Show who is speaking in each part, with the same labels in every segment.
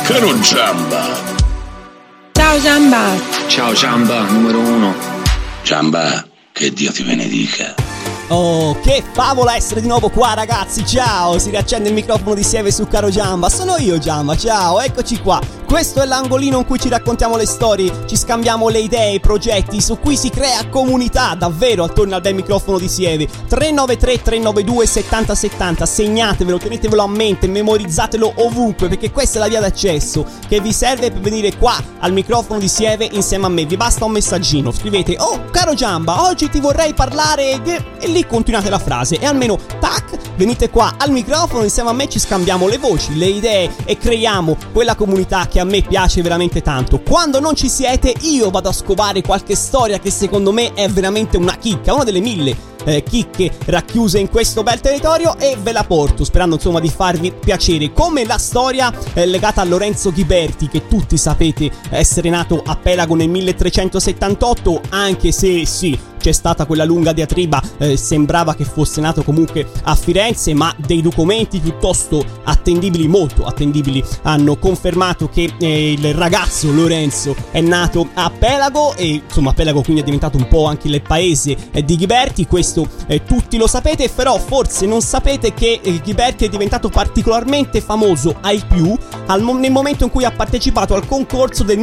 Speaker 1: Caro Giamba.
Speaker 2: Ciao Giamba.
Speaker 3: Ciao Giamba, numero 1.
Speaker 1: Giamba, che Dio ti benedica.
Speaker 4: Oh, che favola essere di nuovo qua, ragazzi, ciao! Si riaccende il microfono di Sieve su Caro Giamba. Sono io, Giamba, ciao, eccoci qua. Questo è l'angolino in cui ci raccontiamo le storie, ci scambiamo le idee, i progetti, su cui si crea comunità, davvero, attorno al bel microfono di Sieve. 393-392-7070, segnatevelo, tenetevelo a mente, memorizzatelo ovunque, perché questa è la via d'accesso che vi serve per venire qua al microfono di Sieve insieme a me. Vi basta un messaggino, scrivete: oh, caro Giamba, oggi ti vorrei parlare di... e lì continuate la frase e almeno, tac, venite qua al microfono insieme a me, ci scambiamo le voci, le idee e creiamo quella comunità che a me piace veramente tanto. Quando non ci siete, io vado a scovare qualche storia che secondo me è veramente una chicca, una delle 1000 chicche racchiuse in questo bel territorio, e ve la porto sperando insomma di farvi piacere, come la storia legata a Lorenzo Ghiberti, che tutti sapete essere nato a Pelago nel 1378, anche se sì, c'è stata quella lunga diatriba, sembrava che fosse nato comunque a Firenze, ma dei documenti piuttosto attendibili, molto attendibili, hanno confermato che il ragazzo Lorenzo è nato a Pelago, e insomma Pelago quindi è diventato un po' anche il paese di Ghiberti. Questo tutti lo sapete, però forse non sapete che Ghiberti è diventato particolarmente famoso ai più nel momento in cui ha partecipato al concorso del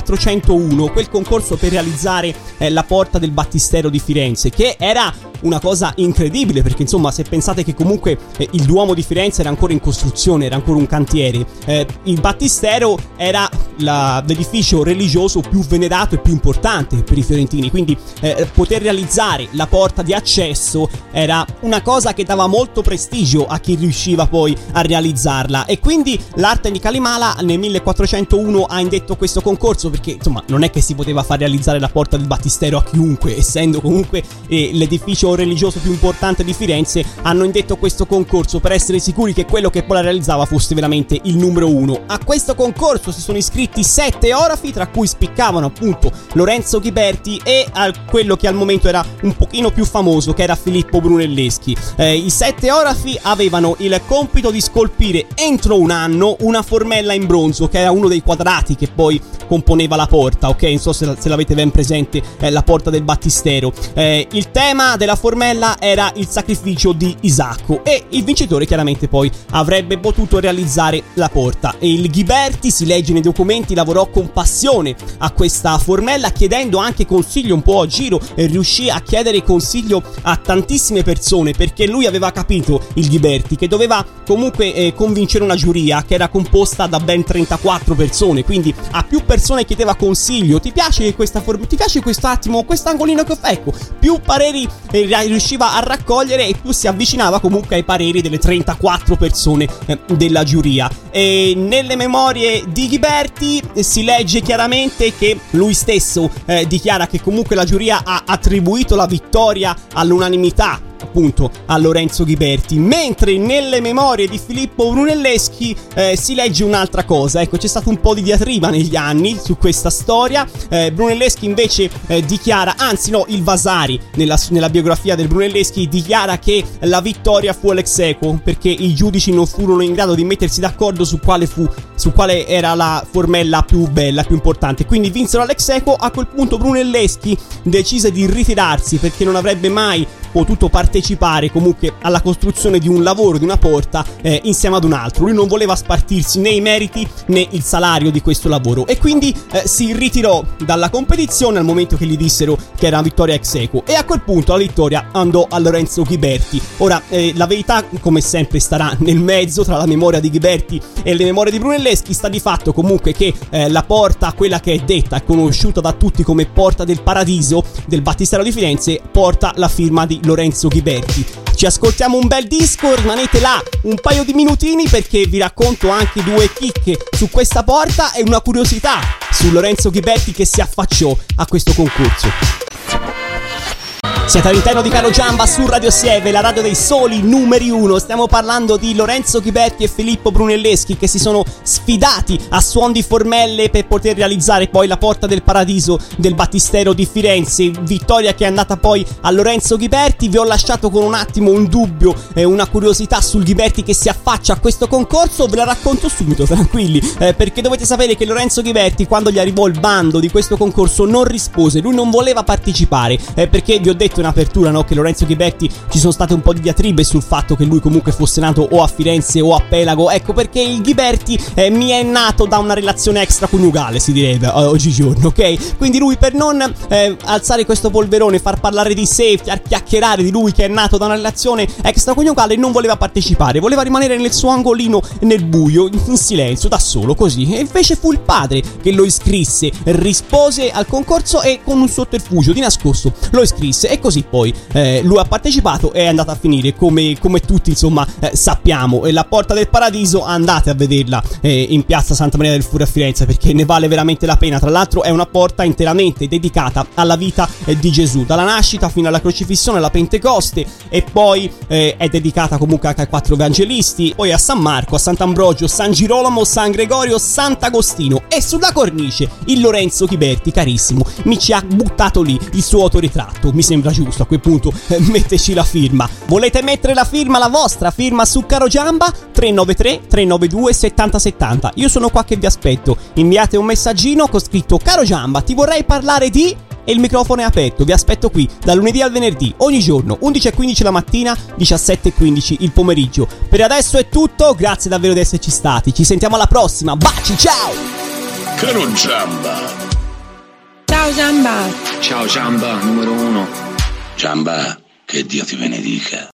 Speaker 4: 1401, quel concorso per realizzare la porta del Battistero di Firenze, che era una cosa incredibile, perché insomma, se pensate che comunque il Duomo di Firenze era ancora in costruzione, era ancora un cantiere, il Battistero era l'edificio religioso più venerato e più importante per i fiorentini, quindi poter realizzare la porta di accesso era una cosa che dava molto prestigio a chi riusciva poi a realizzarla, e quindi l'arte di Calimala nel 1401 ha indetto questo concorso, perché insomma non è che si poteva far realizzare la porta del Battistero a chiunque, essendo comunque l'edificio religioso più importante di Firenze. Hanno indetto questo concorso per essere sicuri che quello che poi la realizzava fosse veramente il numero 1. A questo concorso si sono iscritti 7 orafi, tra cui spiccavano appunto Lorenzo Ghiberti e quello che al momento era un pochino più famoso, che era Filippo Brunelleschi. I 7 orafi avevano il compito di scolpire entro un anno una formella in bronzo, che era uno dei quadrati che poi componeva la porta, ok? Non so se l'avete ben presente, la porta del Battistero. Il tema della formella era il sacrificio di Isacco, e il vincitore chiaramente poi avrebbe potuto realizzare la porta. E il Ghiberti, si legge nei documenti, lavorò con passione a questa formella, chiedendo anche consiglio un po' a giro, e riuscì a chiedere consiglio a tantissime persone, perché lui aveva capito, il Ghiberti, che doveva comunque convincere una giuria che era composta da ben 34 persone, quindi a più persone chiedeva consiglio: ti piace questa ti piace quest'attimo, quest'angolino che ho fatto? Ecco, più pareri riusciva a raccogliere, e più si avvicinava comunque ai pareri delle 34 persone della giuria. E nelle memorie di Ghiberti si legge chiaramente che lui stesso dichiara che comunque la giuria ha attribuito la vittoria all'unanimità appunto a Lorenzo Ghiberti, mentre nelle memorie di Filippo Brunelleschi si legge un'altra cosa. Ecco, c'è stato un po' di diatriba negli anni su questa storia. Brunelleschi invece dichiara, anzi no, il Vasari nella biografia del Brunelleschi dichiara che la vittoria fu l'ex aequo, perché i giudici non furono in grado di mettersi d'accordo su quale era la formella più bella, più importante, quindi vinsero l'ex aequo. A quel punto Brunelleschi decise di ritirarsi, perché non avrebbe mai potuto partecipare comunque alla costruzione di un lavoro, di una porta insieme ad un altro. Lui non voleva spartirsi né i meriti né il salario di questo lavoro, e quindi si ritirò dalla competizione al momento che gli dissero che era una vittoria ex aequo, e a quel punto la vittoria andò a Lorenzo Ghiberti. Ora la verità, come sempre, starà nel mezzo tra la memoria di Ghiberti e le memorie di Brunelleschi. Sta di fatto comunque che la porta, quella che è detta e conosciuta da tutti come Porta del Paradiso del Battistero di Firenze, porta la firma di Lorenzo Ghiberti. Ci ascoltiamo un bel disco, rimanete là un paio di minutini, perché vi racconto anche 2 chicche su questa porta e una curiosità su Lorenzo Ghiberti che si affacciò a questo concorso. Siete all'interno di Caro Giamba su Radio Sieve, la radio dei soli numeri 1. Stiamo parlando di Lorenzo Ghiberti e Filippo Brunelleschi, che si sono sfidati a suon di formelle per poter realizzare poi la Porta del Paradiso del Battistero di Firenze. Vittoria che è andata poi a Lorenzo Ghiberti. Vi ho lasciato con un attimo un dubbio e una curiosità sul Ghiberti che si affaccia a questo concorso. Ve la racconto subito, tranquilli, perché dovete sapere che Lorenzo Ghiberti, quando gli arrivò il bando di questo concorso, non rispose. Lui non voleva partecipare, perché vi ho detto in apertura, no, che Lorenzo Ghiberti, ci sono state un po' di diatribe sul fatto che lui comunque fosse nato o a Firenze o a Pelago. Ecco perché il Ghiberti mi è nato da una relazione extraconiugale, si direbbe oggigiorno, ok? Quindi lui, per non alzare questo polverone, far parlare di sé, far chiacchierare di lui che è nato da una relazione extraconiugale, non voleva partecipare, voleva rimanere nel suo angolino nel buio, in silenzio, da solo, così. E invece fu il padre che lo iscrisse, rispose al concorso e con un sotterfugio di nascosto lo iscrisse, e così poi lui ha partecipato e è andato a finire come tutti, insomma, sappiamo. La Porta del Paradiso, andate a vederla in piazza Santa Maria del Furi a Firenze, perché ne vale veramente la pena. Tra l'altro è una porta interamente dedicata alla vita di Gesù, dalla nascita fino alla crocifissione, alla Pentecoste, e poi è dedicata comunque anche ai 4 evangelisti, poi a San Marco, a Sant'Ambrogio, San Girolamo, San Gregorio, Sant'Agostino. E sulla cornice il Lorenzo Ghiberti, carissimo, mi ci ha buttato lì il suo autoritratto. Mi sembra giusto a quel punto metterci la firma. Volete mettere la firma, la vostra firma su Caro Giamba? 393 392 7070. Io sono qua che vi aspetto. Inviate un messaggino con scritto: Caro Giamba, ti vorrei parlare di... e il microfono è aperto. Vi aspetto qui dal lunedì al venerdì, ogni giorno, 11:15 la mattina, 17:15 il pomeriggio. Per adesso è tutto, grazie davvero di esserci stati. Ci sentiamo alla prossima, baci, ciao!
Speaker 1: Caro Giamba.
Speaker 2: Ciao Giamba.
Speaker 3: Ciao Giamba, numero 1.
Speaker 1: Giamba, che Dio ti benedica.